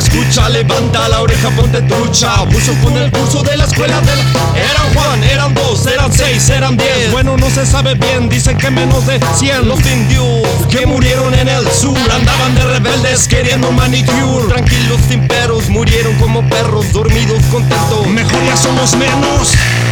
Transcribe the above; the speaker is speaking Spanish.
escucha, levanta la oreja, ponte trucha. Abuso con el curso de la escuela Eran Juan, eran 2, eran 6, eran 10. Bueno, no se sabe bien, dicen que menos de 100. Los indios que murieron en el sur andaban de rebeldes queriendo manicure. Tranquilos sin peros, murieron como perros dormidos contentos. Mejor ya somos menos.